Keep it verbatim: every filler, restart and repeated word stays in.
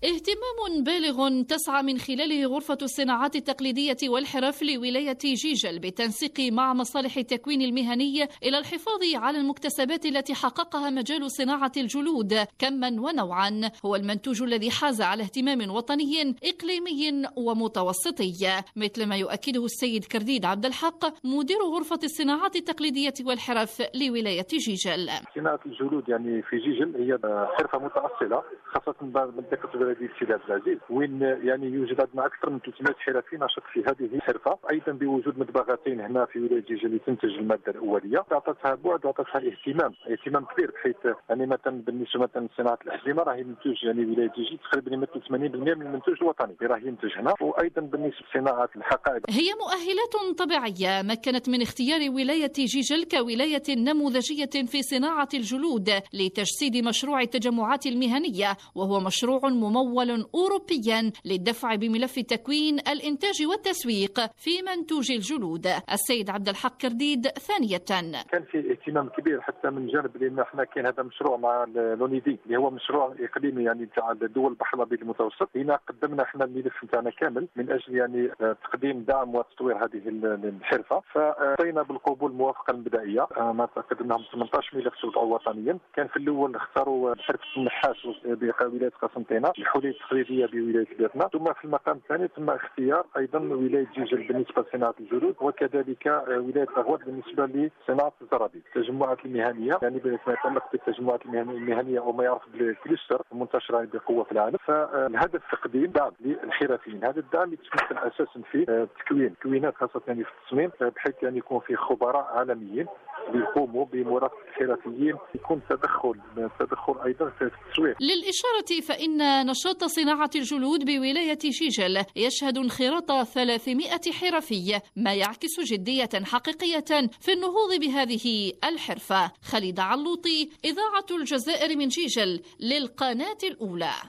اهتمام بالغ تسعى من خلاله غرفة الصناعات التقليدية والحرف لولاية جيجل بالتنسيق مع مصالح التكوين المهني إلى الحفاظ على المكتسبات التي حققها مجال صناعة الجلود كما ونوعا، هو المنتوج الذي حاز على اهتمام وطني إقليمي ومتوسطي، مثل ما يؤكده السيد كرديد عبد الحق مدير غرفة الصناعات التقليدية والحرف لولاية جيجل. صناعة الجلود يعني في جيجل هي حرفة متأصلة، خاصة منطقة بلدية سيدي عبد العزيز، وين يعني يوجد عندنا أكثر من ثلاثمائة حرفي نشط في هذه الحرفة، أيضا بوجود مدبغتين هنا في ولاية جيجل اللي تنتج المادة الأولية، أعطتها بعد وأعطتها اهتمام اهتمام كبير، بحيث يعني مثلا بالنسبة مثلا لصناعة الأحزمة راهي منتوج يعني ولاية جيجل تقريبا يمثل ثمانين بالمئة من المنتوج الوطني اللي راه ينتج هنا، وأيضا بالنسبة لصناعة الحقائب. هي مؤهلات طبيعية مكنت من اختيار ولاية جيجل كولاية نموذجية في صناعة الجلود لتجسيد مشروع التجمعات المهنية، وهو مشروع ممول أوروبيا للدفع بملف تكوين الإنتاج والتسويق في منتوج الجلود. السيد عبد الحق كرديد ثانية، كان في اهتمام كبير حتى من جانب لأن احنا كاين هذا مشروع مع لونيدي اللي هو مشروع إقليمي يعني تاع دول البحر الأبيض المتوسط، هنا قدمنا احنا الملف نتاعنا كامل من أجل يعني تقديم دعم وتطوير هذه الحرفة، فأتينا بالقبول الموافقة المبدئية، ما قدمناهم ثمانية عشر ملف توضعوا وطنيا. كان في الأول اختاروا حرفة النحاس بولاية قسنطينة، الحلي التقليدية بولاية بيرنا، ثم في المقام الثاني تم اختيار أيضا ولاية جيجل بالنسبة لصناعة الجلود، وكذلك ولاية أغواط بالنسبة لصناعة الزرابي. التجمعات المهنية يعني ما يتعلق بالتجمعات المهنية أو ما يعرف بالكلستر المنتشرة بقوة في العالم، فالهدف تقديم دعم للحرفيين. هذا الدعم يتمثل أساسا في التكوين تكوينات خاصة يعني في التصميم، بحيث يعني يكون في خبراء عالميين يقوموا بمرافقة الحرفيين، يكون تدخل تدخل أيضا في التسويق. للإشارة فإن نشاط صناعة الجلود بولاية جيجل يشهد انخراط ثلاثمائة حرفي، ما يعكس جدية حقيقية في النهوض بهذه الحرفة. خالد علوطي، إذاعة الجزائر من جيجل، للقناة الأولى.